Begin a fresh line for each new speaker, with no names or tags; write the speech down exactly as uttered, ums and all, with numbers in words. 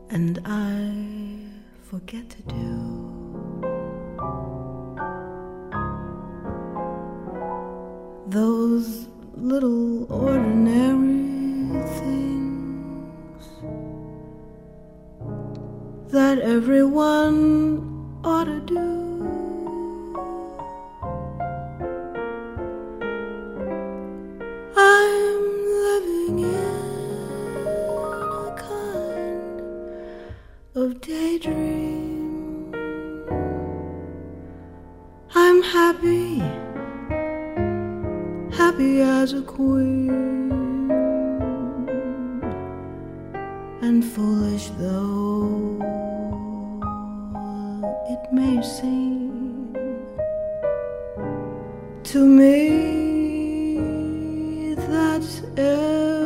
and I forget to do. Those little ordinary things that everyone ought to do. I'm living in a kind of daydream. I'm happy, happy as a queen, and foolish though it may seem to me, that's everything.